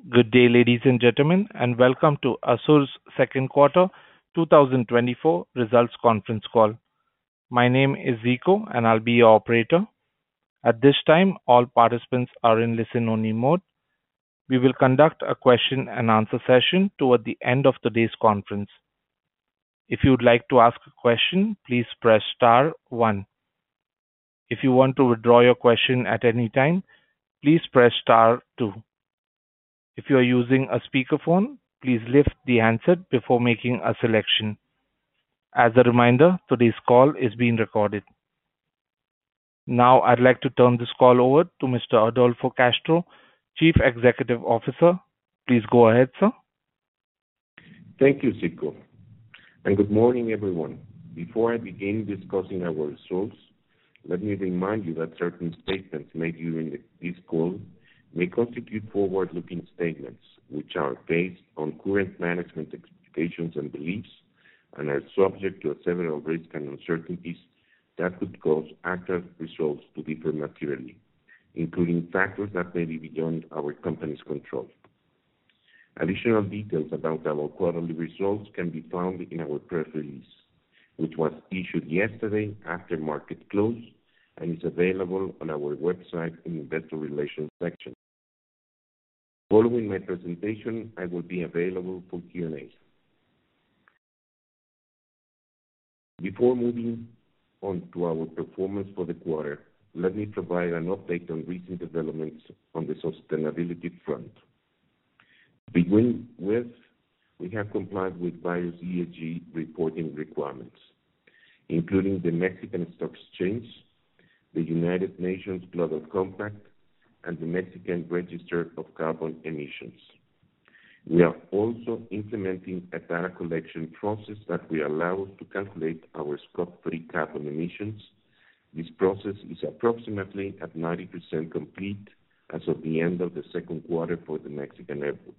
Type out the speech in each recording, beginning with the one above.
Good day, ladies and gentlemen, and welcome to ASUR's second quarter 2024 results conference call. My name is Zico, and I'll be your operator. At this time, all participants are in listen-only mode. We will conduct a question and answer session toward the end of today's conference. If you would like to ask a question, please press star one. If you want to withdraw your question at any time, please press star two. If you are using a speakerphone, please lift the handset before making a selection. As a reminder, today's call is being recorded. Now, I'd like to turn this call over to Mr. Adolfo Castro, Chief Executive Officer. Please go ahead, sir. Thank you, Zico, and good morning, everyone. Before I begin discussing our results, let me remind you that certain statements made during this call may constitute forward-looking statements, which are based on current management expectations and beliefs and are subject to several risks and uncertainties that could cause actual results to differ materially, including factors that may be beyond our company's control. Additional details about our quarterly results can be found in our press release, which was issued yesterday after market close and is available on our website in the Investor Relations section. Following my presentation, I will be available for Q&A. Before moving on to our performance for the quarter, let me provide an update on recent developments on the sustainability front. To begin with, we have complied with various ESG reporting requirements, including the Mexican Stock Exchange, the United Nations Global Compact, and the Mexican Register of Carbon Emissions. We are also implementing a data collection process that will allow us to calculate our Scope 3 carbon emissions. This process is approximately at 90% complete as of the end of the second quarter for the Mexican airports.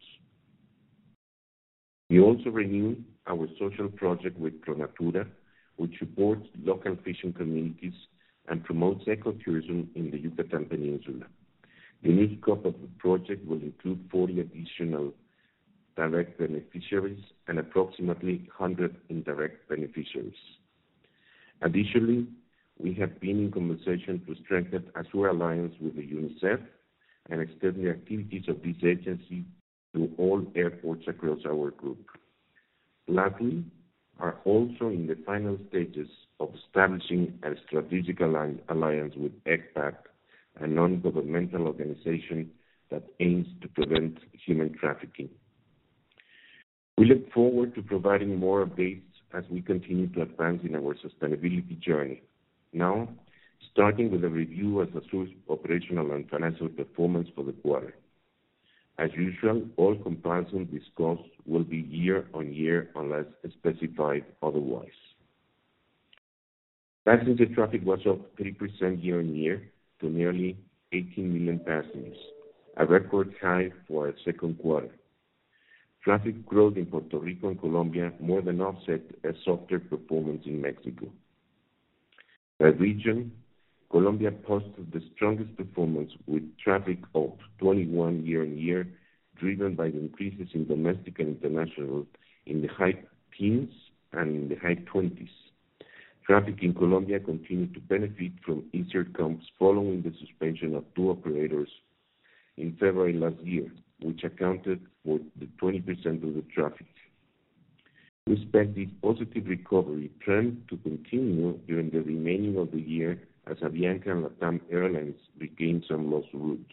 We also renewed our social project with ProNatura, which supports local fishing communities and promotes ecotourism in the Yucatan Peninsula. The new scope of the project will include 40 additional direct beneficiaries and approximately 100 indirect beneficiaries. Additionally, we have been in conversation to strengthen ASUR alliance with the UNICEF and extend the activities of this agency to all airports across our group. Lastly, are also in the final stages of establishing a strategic alliance with ECPAT, a non-governmental organization that aims to prevent human trafficking. We look forward to providing more updates as we continue to advance in our sustainability journey. Now, starting with a review of ASUR's operational and financial performance for the quarter. As usual, all comparisons discussed will be year-on-year unless specified otherwise. Passenger traffic was up 3% year-on-year to nearly 18 million passengers, a record high for a second quarter. Traffic growth in Puerto Rico and Colombia more than offset a softer performance in Mexico. By region, Colombia posted the strongest performance with traffic up 21 year-on-year, driven by the increases in domestic and international in the high teens and in the high 20s. Traffic in Colombia continued to benefit from easier comps following the suspension of two operators in February last year, which accounted for the 20% of the traffic. We expect this positive recovery trend to continue during the remaining of the year as Avianca and LATAM Airlines regain some lost routes.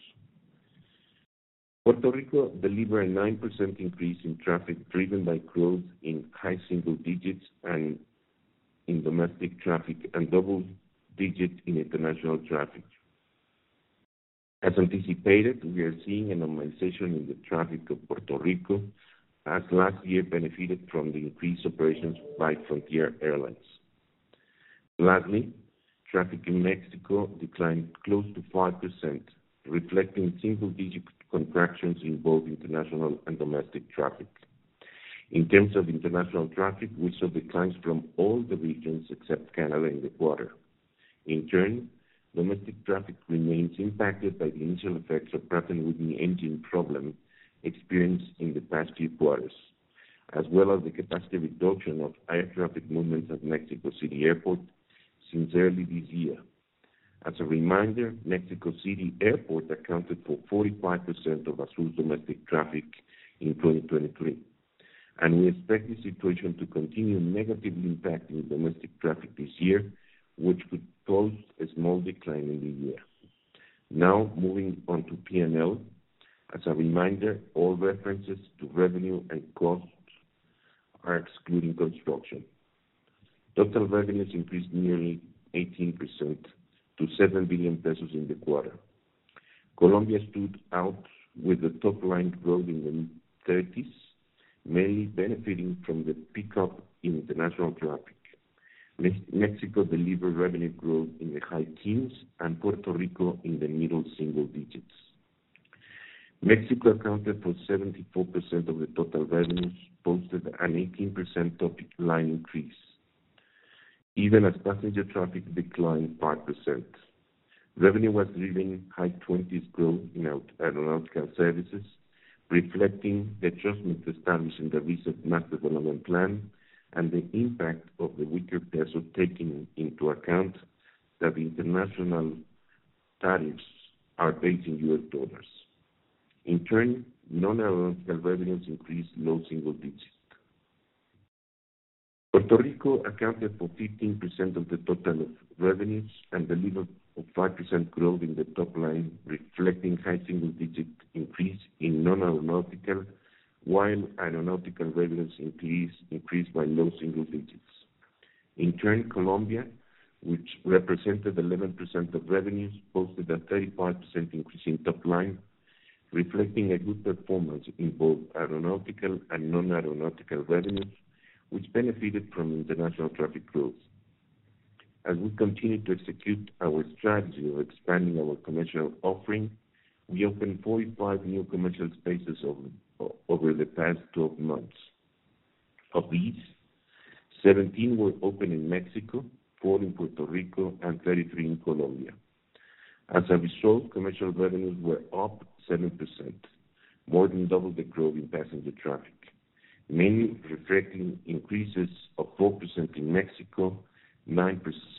Puerto Rico delivered a 9% increase in traffic driven by growth in high single digits and in domestic traffic and double digits in international traffic. As anticipated, we are seeing a normalization in the traffic of Puerto Rico as last year benefited from the increased operations by Frontier Airlines. Lastly, traffic in Mexico declined close to 5%, reflecting single-digit contractions in both international and domestic traffic. In terms of international traffic, we saw declines from all the regions except Canada in the quarter. In turn, domestic traffic remains impacted by the initial effects of Pratt & Whitney engine problem experienced in the past few quarters, as well as the capacity reduction of air traffic movements at Mexico City Airport since early this year. As a reminder, Mexico City Airport accounted for 45% of ASUR's domestic traffic in 2023, and we expect the situation to continue negatively impacting domestic traffic this year, which could cause a small decline in the year. Now, moving on to P&L. As a reminder, all references to revenue and costs are excluding construction. Total revenues increased nearly 18% to 7 billion pesos in the quarter. Colombia stood out with the top line growth in the 30s, mainly benefiting from the pickup in international traffic. Mexico delivered revenue growth in the high teens and Puerto Rico in the middle single digits. Mexico accounted for 74% of the total revenues, posted an 18% top line increase, even as passenger traffic declined 5%. Revenue was driven high 20s growth in aeronautical services, reflecting the adjustment established in the recent Master Development Plan and the impact of the weaker peso, taking into account that the international tariffs are based in US dollars. In turn, non-aeronautical revenues increased low single digits. Puerto Rico accounted for 15% of the total of revenues and delivered a 5% growth in the top line, reflecting high single-digit increase in non-aeronautical, while aeronautical revenues increased by low single digits. In turn, Colombia, which represented 11% of revenues, posted a 35% increase in top line, reflecting a good performance in both aeronautical and non-aeronautical revenues, which benefited from international traffic growth. As we continue to execute our strategy of expanding our commercial offering, we opened 45 new commercial spaces over the past 12 months. Of these, 17 were opened in Mexico, 4 in Puerto Rico, and 33 in Colombia. As a result, commercial revenues were up 7%, more than double the growth in passenger traffic, mainly reflecting increases of 4% in Mexico, 9%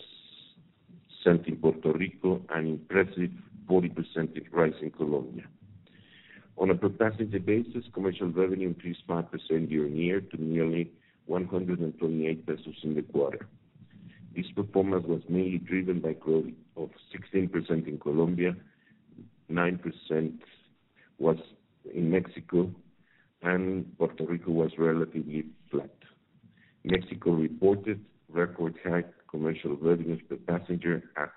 in Puerto Rico, and impressive 40% rise in Colombia. On a per passenger basis, commercial revenue increased 5% year-on-year to nearly 128 pesos in the quarter. This performance was mainly driven by growth of 16% in Colombia, 9% was in Mexico, and Puerto Rico was relatively flat. Mexico reported record high commercial revenues per passenger at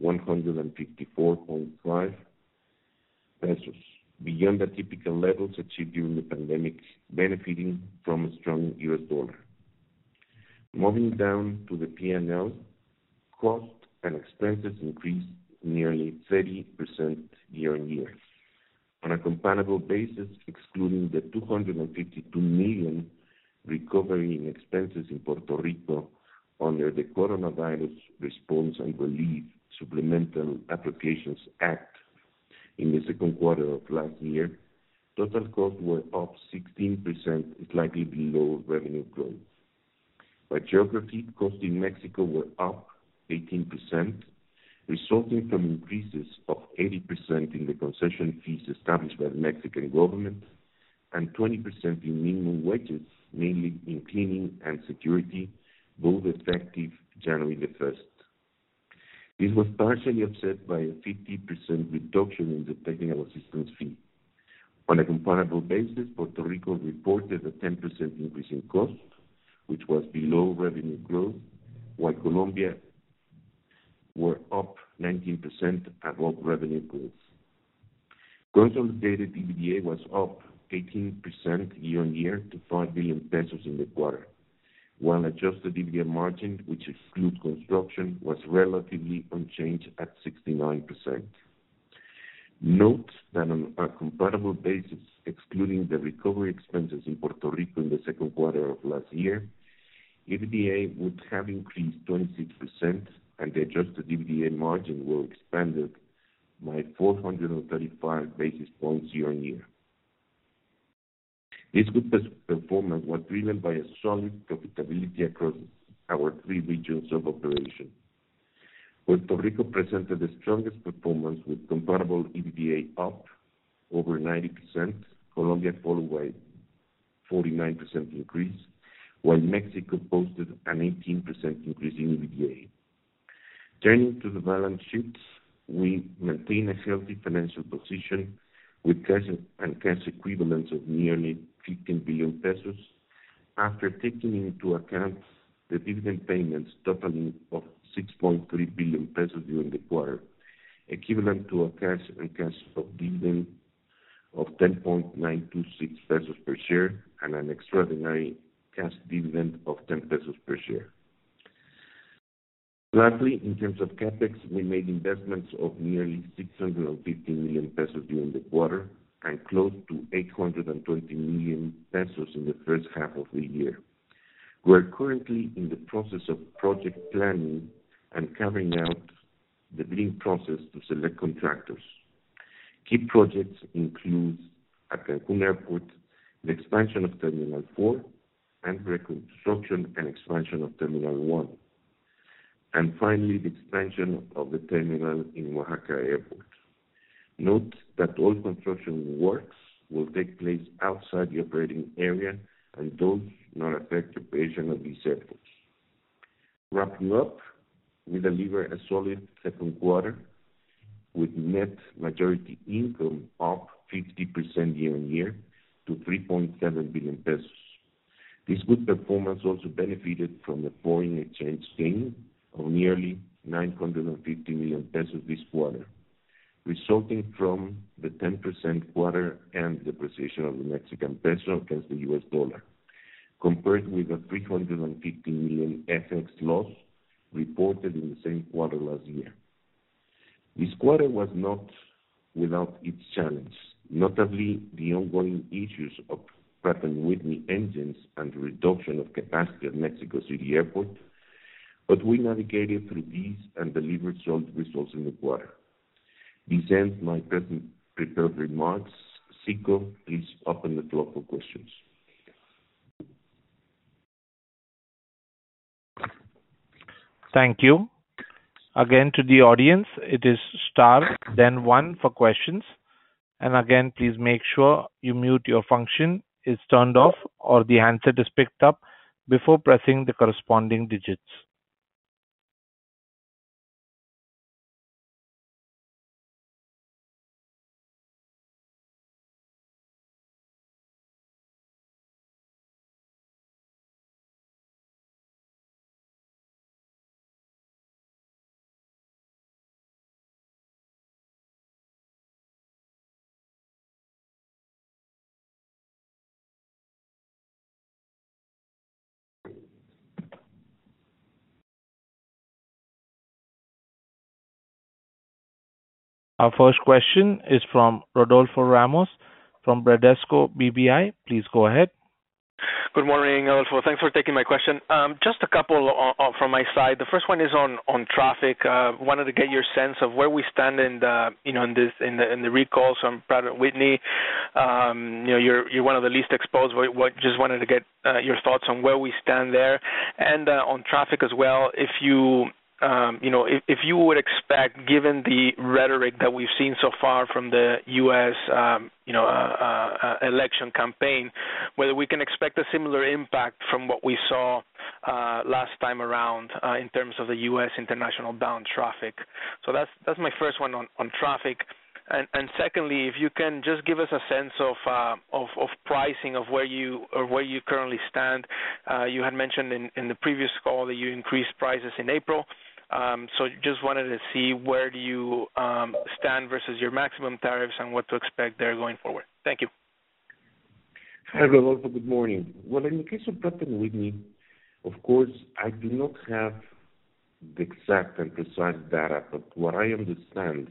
154.5 pesos, beyond the typical levels achieved during the pandemic, benefiting from a strong US dollar. Moving down to the P&L, cost and expenses increased nearly 30% year-on-year. On a comparable basis, excluding the 252 million recovery in expenses in Puerto Rico under the Coronavirus Response and Relief Supplemental Appropriations Act in the second quarter of last year, total costs were up 16%, slightly below revenue growth. By geography, costs in Mexico were up 18%, resulting from increases of 80% in the concession fees established by the Mexican government and 20% in minimum wages, mainly in cleaning and security, both effective January the 1st. This was partially offset by a 50% reduction in the technical assistance fee. On a comparable basis, Puerto Rico reported a 10% increase in cost, which was below revenue growth, while Colombia were up 19% above revenue growth. Consolidated EBITDA was up 18% year-on-year to 5 billion pesos in the quarter, while adjusted EBITDA margin, which excludes construction, was relatively unchanged at 69%. Note that on a comparable basis, excluding the recovery expenses in Puerto Rico in the second quarter of last year, EBITDA would have increased 26%, and the adjusted EBITDA margin will expanded by 435 basis points year-on-year. This good performance was driven by a solid profitability across our three regions of operation. Puerto Rico presented the strongest performance with comparable EBITDA up over 90%, Colombia followed by 49% increase, while Mexico posted an 18% increase in EBITDA. Turning to the balance sheet, we maintain a healthy financial position with cash and cash equivalents of nearly 15 billion pesos after taking into account the dividend payments totaling of 6.3 billion pesos during the quarter, equivalent to a cash and cash of dividend of 10.926 pesos per share and an extraordinary cash dividend of 10 pesos per share. Lastly, in terms of CapEx, we made investments of nearly 650 million pesos during the quarter and close to 820 million pesos in the first half of the year. We are currently in the process of project planning and carrying out the bidding process to select contractors. Key projects include at Cancun Airport, the expansion of Terminal 4 and reconstruction and expansion of Terminal 1. And finally, the expansion of the terminal in Oaxaca Airport. Note that all construction works will take place outside the operating area and those not affect the operation of these airports. Wrapping up, we deliver a solid second quarter with net majority income up 50% year-on-year to 3.7 billion pesos. This good performance also benefited from the foreign exchange gain of nearly 950 million pesos this quarter, resulting from the 10% quarter and depreciation of the Mexican peso against the US dollar, compared with a 350 million FX loss reported in the same quarter last year. This quarter was not without its challenge, notably the ongoing issues of Pratt & Whitney engines and the reduction of capacity at Mexico City Airport, but we navigated through these and delivered solid results in the quarter. This ends my prepared remarks. Zico, please open the floor for questions. Thank you. Again, to the audience, it is star, then one for questions. And again, please make sure you mute your function is turned off or the handset is picked up before pressing the corresponding digits. Our first question is from Rodolfo Ramos from Bradesco BBI. Please go ahead. Good morning, Adolfo. Thanks for taking my question. Just a couple from my side. The first one is on traffic. Wanted to get your sense of where we stand in the recalls on Pratt & Whitney. You're one of the least exposed. Just wanted to get your thoughts on where we stand there, and on traffic as well. If you would expect, given the rhetoric that we've seen so far from the U.S. Election campaign, whether we can expect a similar impact from what we saw last time around in terms of the U.S. international bound traffic. So that's my first one on traffic. And secondly, if you can just give us a sense of pricing of where you currently stand. You had mentioned in the previous call that you increased prices in April. So just wanted to see where do you stand versus your maximum tariffs and what to expect there going forward. Thank you. Hi, Rodolfo. Good morning. Well, in the case of Pratt & Whitney, of course, I do not have the exact and precise data, but what I understand,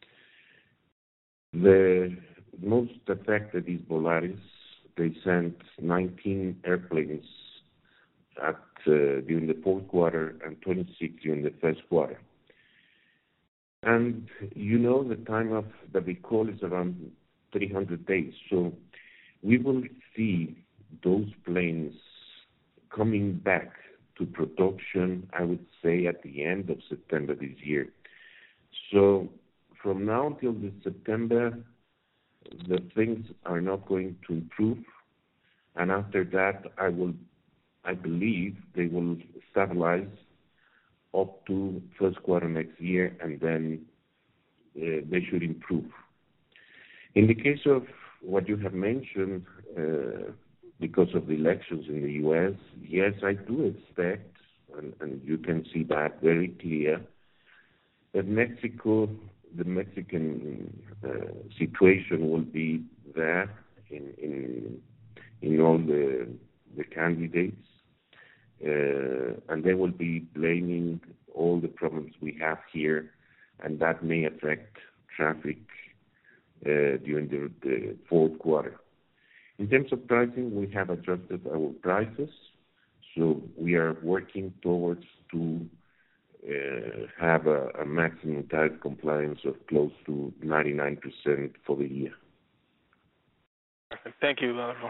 the most affected is Volaris. They sent 19 airplanes during the fourth quarter and 26 during the first quarter. And the time of the recall is around 300 days. So we will see those planes coming back to production, I would say, at the end of September this year. So from now until this September, the things are not going to improve. And after that, I believe they will stabilize up to first quarter next year, and then they should improve. In the case of what you have mentioned, because of the elections in the U.S., yes, I do expect, and you can see that very clear, that the Mexican situation will be there in all the candidates, and they will be blaming all the problems we have here, and that may affect traffic during the fourth quarter. In terms of pricing, we have adjusted our prices, so we are working towards to have a maximum tariff compliance of close to 99% for the year. Perfect. Thank you, Adolfo.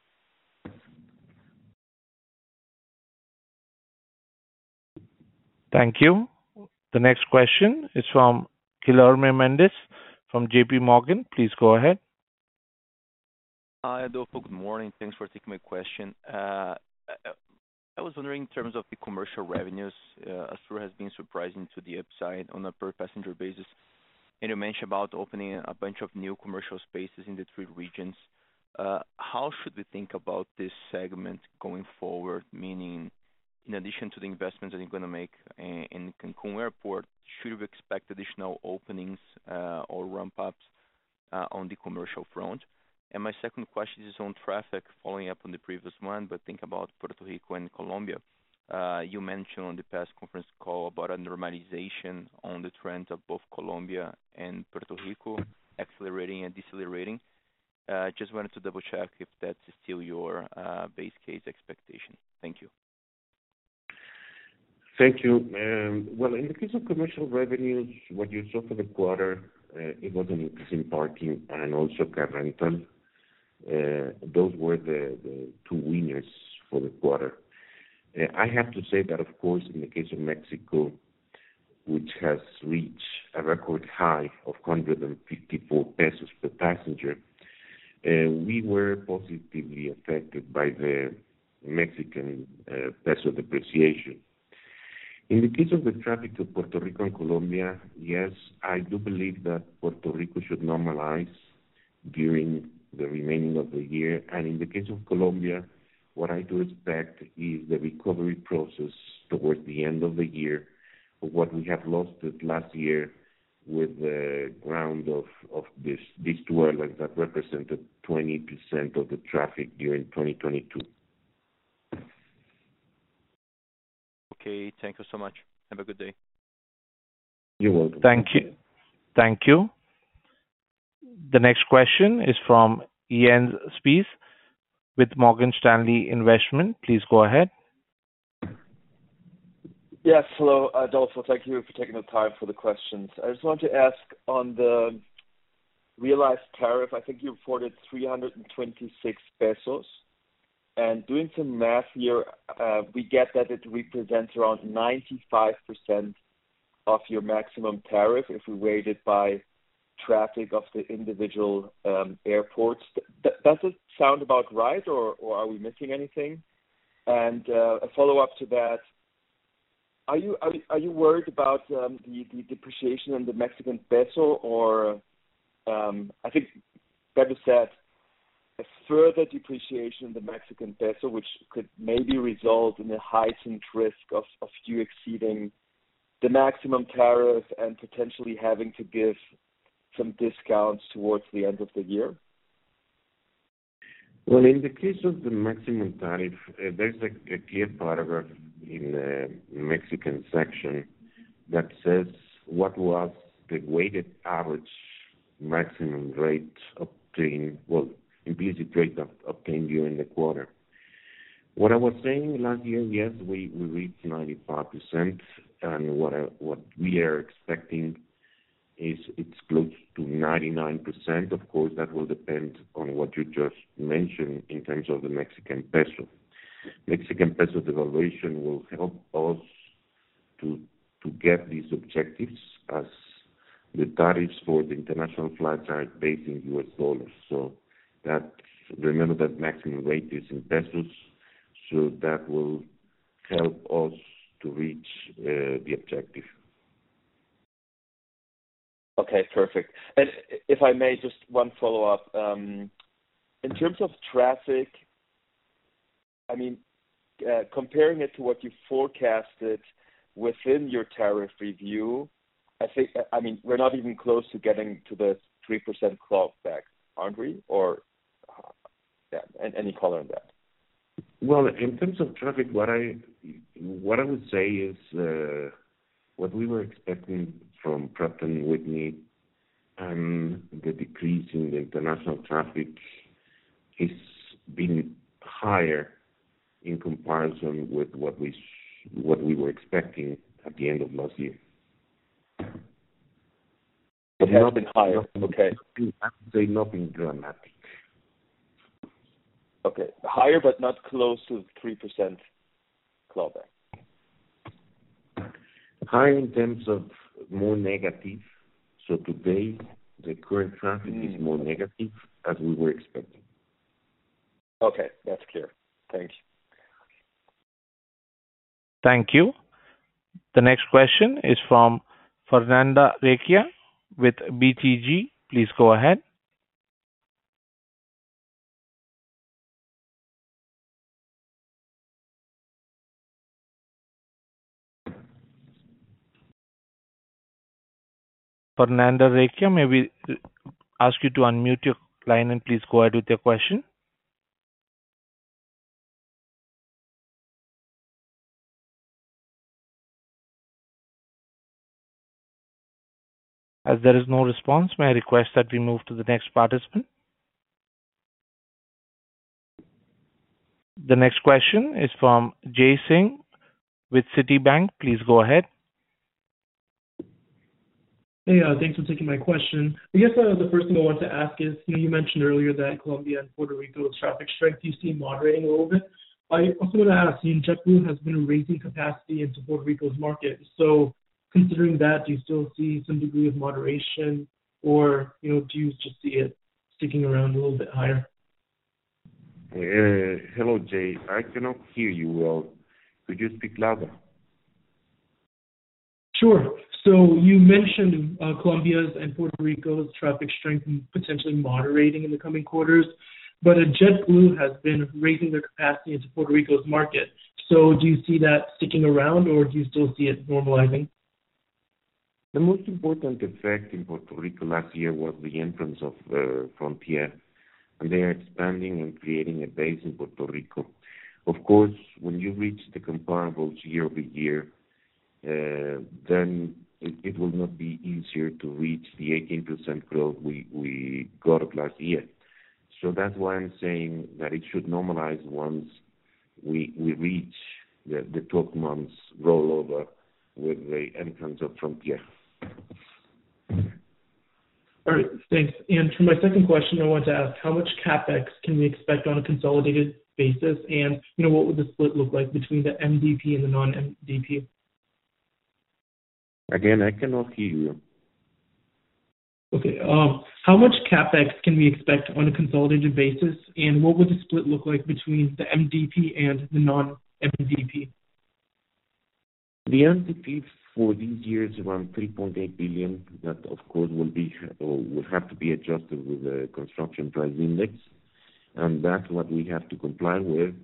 Thank you. The next question is from Guilherme Mendes from JP Morgan. Please go ahead. Hi, Adolfo. Good morning. Thanks for taking my question. I was wondering, in terms of the commercial revenues, ASUR has been surprising to the upside on a per passenger basis. And you mentioned about opening a bunch of new commercial spaces in the three regions. How should we think about this segment going forward? Meaning, in addition to the investments that you're going to make in Cancun Airport, should we expect additional openings or ramp-ups on the commercial front? And my second question is on traffic, following up on the previous one, but think about Puerto Rico and Colombia. You mentioned on the past conference call about a normalization on the trends of both Colombia and Puerto Rico, accelerating and decelerating. Just wanted to double-check if that's still your base case expectation. Thank you. Thank you. Well, in the case of commercial revenues, what you saw for the quarter, it was an increase in parking and also car rental. Those were the two winners for the quarter. I have to say that, of course, in the case of Mexico, which has reached a record high of 154 pesos per passenger, we were positively affected by the Mexican peso depreciation. In the case of the traffic to Puerto Rico and Colombia, yes, I do believe that Puerto Rico should normalize during the remaining of the year. And in the case of Colombia, what I do expect is the recovery process towards the end of the year of what we have lost last year with the ground of these two airlines that represented 20% of the traffic during 2022. Okay, thank you so much. Have a good day. You're welcome. Thank you. Thank you. The next question is from Jens Spiess with Morgan Stanley Investment. Please go ahead. Yes, hello, Adolfo. Thank you for taking the time for the questions. I just want to ask on the realized tariff, I think you reported 326 pesos. And doing some math here, we get that it represents around 95% of your maximum tariff if we weight it by traffic of the individual airports. Does it sound about right, or are we missing anything? And a follow-up to that, are you worried about the depreciation in the Mexican peso, or I think better said, a further depreciation in the Mexican peso, which could maybe result in a heightened risk of you exceeding the maximum tariff and potentially having to give some discounts towards the end of the year? Well, in the case of the maximum tariff, there's a clear paragraph in the Mexican section that says what was the weighted average maximum rate obtained, implicit rate obtained during the quarter. What I was saying last year, yes, we reached 95%, and what we are expecting it's close to 99%. Of course, that will depend on what you just mentioned in terms of the Mexican peso. Mexican peso devaluation will help us to get these objectives, as the tariffs for the international flights are based in US dollars. So that, remember that maximum rate is in pesos, so that will help us to reach the objective. Okay, perfect. And if I may, just one follow-up. In terms of traffic, I mean, comparing it to what you forecasted within your tariff review, I mean, we're not even close to getting to the 3% clawback, aren't we? Or, yeah, any color on that? Well, in terms of traffic, what I would say is what we were expecting from Pratt & Whitney and the decrease in the international traffic is been higher in comparison with what we were expecting at the end of last year. It has been higher. Okay. I would say nothing dramatic. Okay. Higher, but not close to 3% clawback. Higher in terms of more negative. So today, the current traffic is more negative as we were expecting. Okay, that's clear. Thank you. Thank you. The next question is from Fernanda Recchia with BTG. Please go ahead. Fernanda Recchia, may we ask you to unmute your line and please go ahead with your question? As there is no response, may I request that we move to the next participant? The next question is from Jay Singh with Citibank. Please go ahead. Hey, thanks for taking my question. I guess the first thing I want to ask is, you mentioned earlier that Colombia and Puerto Rico's traffic strength you see moderating a little bit. I also want to ask, JetBlue has been raising capacity into Puerto Rico's market. So considering that, do you still see some degree of moderation, or do you just see it sticking around a little bit higher? Hello, Jay. I cannot hear you well. Could you speak louder? Sure. So you mentioned Colombia's and Puerto Rico's traffic strength potentially moderating in the coming quarters, but JetBlue has been raising their capacity into Puerto Rico's market. So do you see that sticking around, or do you still see it normalizing? The most important effect in Puerto Rico last year was the entrance of Frontier, and they are expanding and creating a base in Puerto Rico. Of course, when you reach the comparables year over year, then it will not be easier to reach the 18% growth we got last year. So that's why I'm saying that it should normalize once we reach the 12 months rollover with the entrance of Frontier. All right, thanks. And for my second question, I want to ask, how much CapEx can we expect on a consolidated basis, and what would the split look like between the MDP and the non-MDP? Again, I cannot hear you. Okay. How much CapEx can we expect on a consolidated basis, and what would the split look like between the MDP and the non-MDP? The MDP for these years around 3.8 billion. That of course will have to be adjusted with the construction price index, and that's what we have to comply with.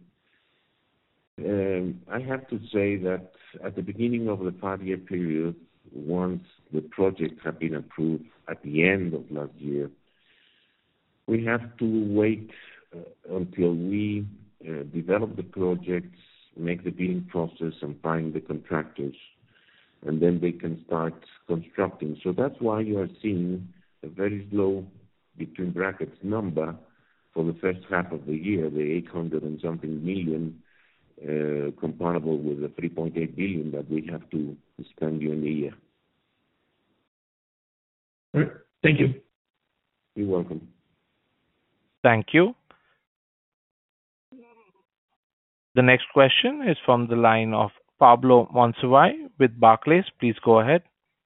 I have to say that at the beginning of the 5-year period, once the projects have been approved at the end of last year, we have to wait until we develop the projects, make the bidding process, and find the contractors, and then they can start constructing. So that's why you are seeing a very low, between brackets, number for the first half of the year, the 800 and something million, comparable with the 3.8 billion that we have to spend during the year. All right. Thank you. You're welcome. Thank you. The next question is from the line of Pablo Monsivais with Barclays. Please go ahead.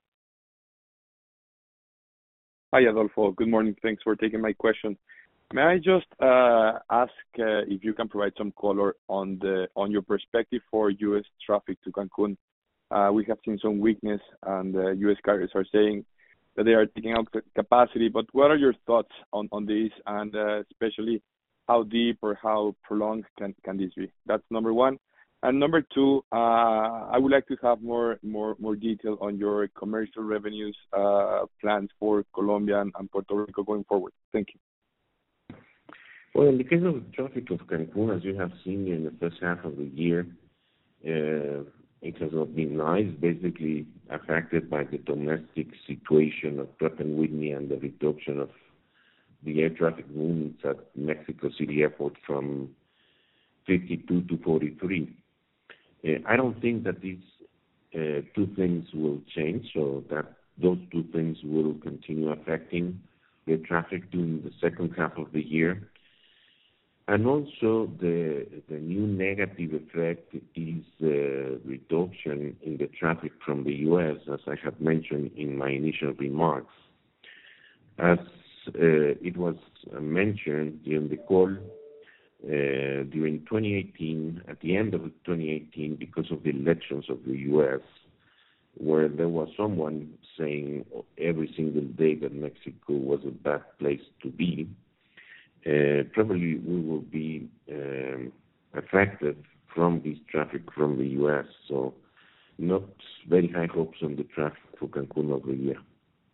Hi, Adolfo. Good morning. Thanks for taking my question. May I just ask if you can provide some color on your perspective for U.S. traffic to Cancun? We have seen some weakness, and U.S. carriers are saying that they are taking out capacity. But what are your thoughts on this, and especially how deep or how prolonged can this be? That's number one. And number two, I would like to have more detail on your commercial revenues plans for Colombia and Puerto Rico going forward. Thank you. Well, in the case of the traffic of Cancun, as you have seen in the first half of the year, it has not been nice, basically affected by the domestic situation of Pratt & Whitney and the reduction of the air traffic movements at Mexico City Airport from 52 to 43. I don't think that these two things will change, so that those two things will continue affecting the traffic during the second half of the year. And also the new negative effect is the reduction in the traffic from the U.S., as I have mentioned in my initial remarks. As it was mentioned during the call, during 2018, at the end of 2018, because of the elections of the U.S., where there was someone saying every single day that Mexico was a bad place to be, probably we will be affected from this traffic from the U.S. So not very high hopes on the traffic for Cancun over the year.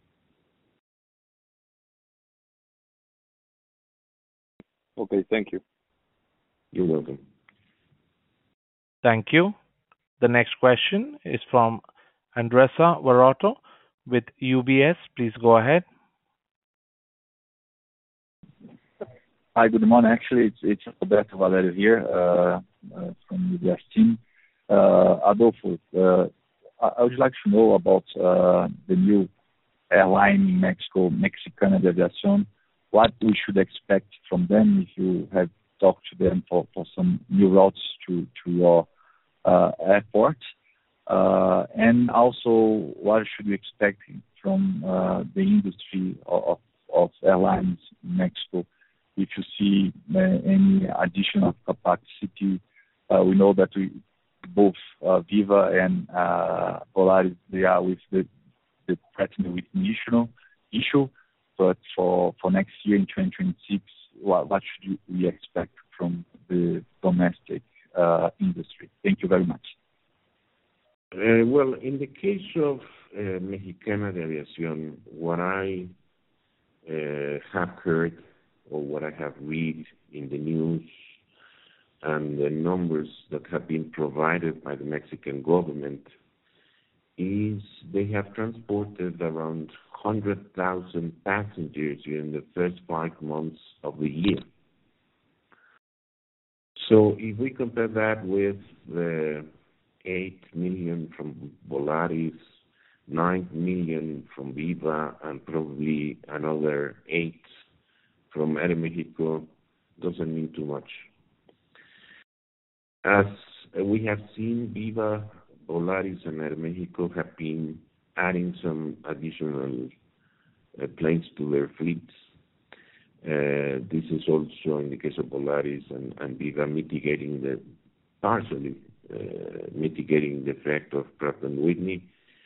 Okay, thank you. You're welcome. Thank you. The next question is from Andressa Varotto with UBS. Please go ahead. Hi, good morning. Actually, it's Roberto Valerio here from UBS team. Adolfo, I would like to know about the new airline in Mexico, Mexicana de Aviación. What we should expect from them if you have talked to them for some new routes to your airport? And also, what should we expect from the industry of airlines in Mexico if you see any additional capacity? We know that both Viva and Volaris, they are with the Pratt & Whitney issue. But for next year in 2026, what should we expect from the domestic industry? Thank you very much. Well, in the case of Mexicana de Aviación, what I have heard or what I have read in the news and the numbers that have been provided by the Mexican government is they have transported around 100,000 passengers during the first 5 months of the year. So if we compare that with the 8 million from Volaris, 9 million from Viva, and probably another 8 from Aeroméxico, doesn't mean too much. As we have seen, Viva, Volaris, and Aeroméxico have been adding some additional planes to their fleets. This is also in the case of Volaris and Viva partially mitigating the effect of Pratt & Whitney.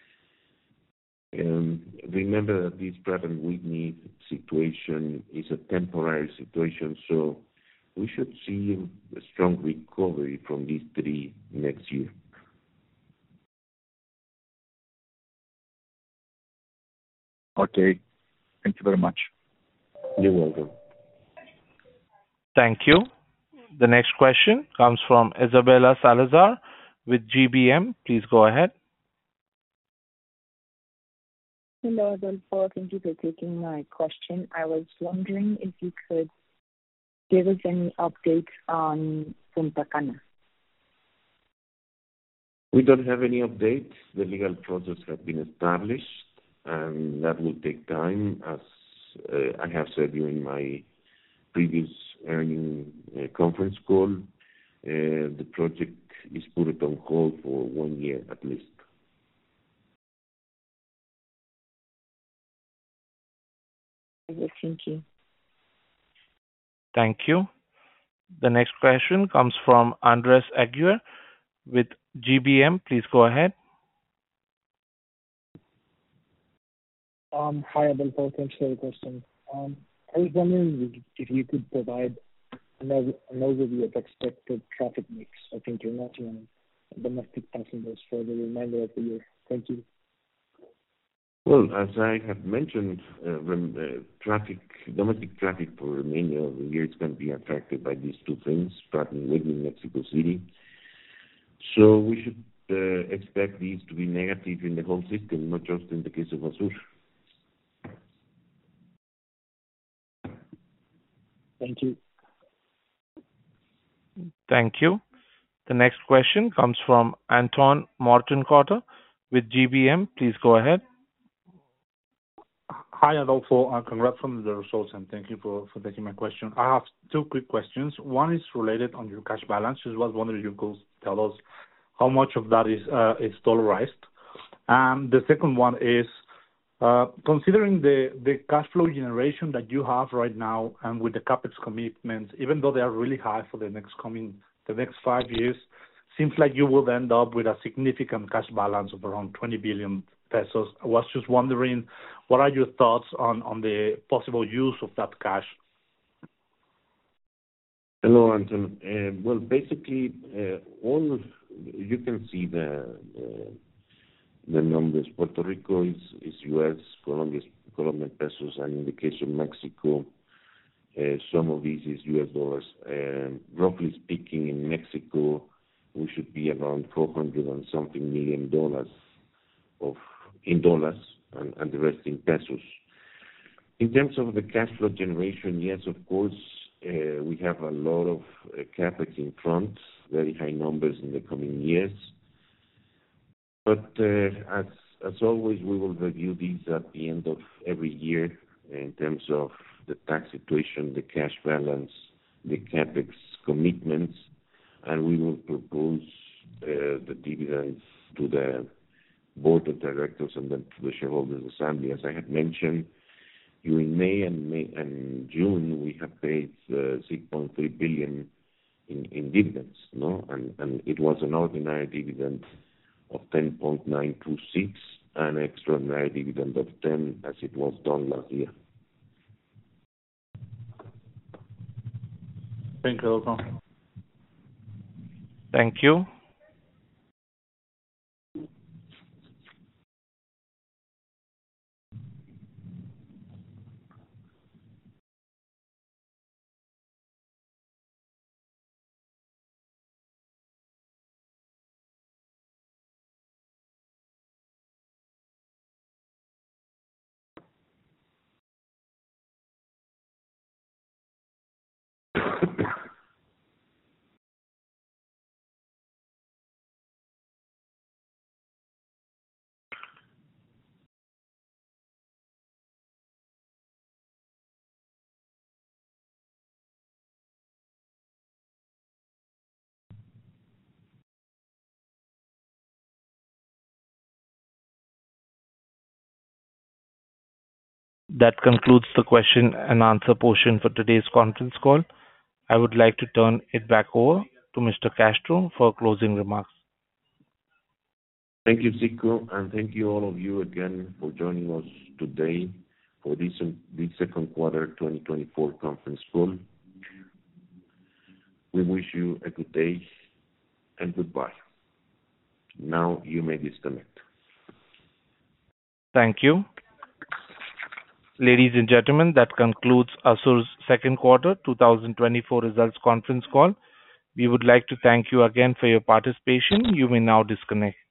Remember that this Pratt & Whitney situation is a temporary situation, so we should see a strong recovery from these three next year. Okay. Thank you very much. You're welcome. Thank you. The next question comes from Isabela Salazar with GBM. Please go ahead. Hello, Adolfo. Thank you for taking my question. I was wondering if you could give us any updates on Punta Cana. We don't have any updates. The legal process has been established, and that will take time. As I have said during my previous earning conference call, the project is put on hold for 1 year at least. Thank you. Thank you. The next question comes from Andres Aguirre with GBM. Please go ahead. Hi, Adolfo. Thanks for the question. I was wondering if you could provide an overview of expected traffic mix of international and domestic passengers for the remainder of the year. Thank you. Well, as I have mentioned, domestic traffic for the remainder of the year is going to be affected by these two things, Pratt & Whitney, Mexico City. So we should expect these to be negative in the whole system, not just in the case of Azur. Thank you. Thank you. The next question comes from Anton Mortenkotter with GBM. Please go ahead. Hi, Adolfo. Congrats on the results, and thank you for taking my question. I have two quick questions. One is related on your cash balance. Just was wondering if you could tell us how much of that is dollarized. And the second one is, considering the cash flow generation that you have right now and with the CapEx commitments, even though they are really high for the next 5 years, seems like you will end up with a significant cash balance of around 20 billion pesos. I was just wondering, what are your thoughts on the possible use of that cash? Hello, Anton. Well, basically, you can see the numbers. Puerto Rico is U.S., Colombian pesos, and in the case of Mexico, some of these is U.S. dollars. Roughly speaking, in Mexico, we should be around $400 and something million in dollars, and the rest in pesos. In terms of the cash flow generation, yes, of course, we have a lot of CapEx in front, very high numbers in the coming years. But as always, we will review these at the end of every year in terms of the tax situation, the cash balance, the CapEx commitments, and we will propose the dividends to the board of directors and then to the shareholders assembly. As I had mentioned, during May and June, we have paid 6.3 billion in dividends, no? And it was an ordinary dividend of 10.926 and extraordinary dividend of 10, as it was done last year. Thank you, Adolfo. Thank you. That concludes the question and answer portion for today's conference call. I would like to turn it back over to Mr. Castro for closing remarks. Thank you, Zico, and thank you all of you again for joining us today for this second quarter 2024 conference call. We wish you a good day and goodbye. Now you may disconnect. Thank you. Ladies and gentlemen, that concludes Azur's second quarter 2024 results conference call. We would like to thank you again for your participation. You may now disconnect.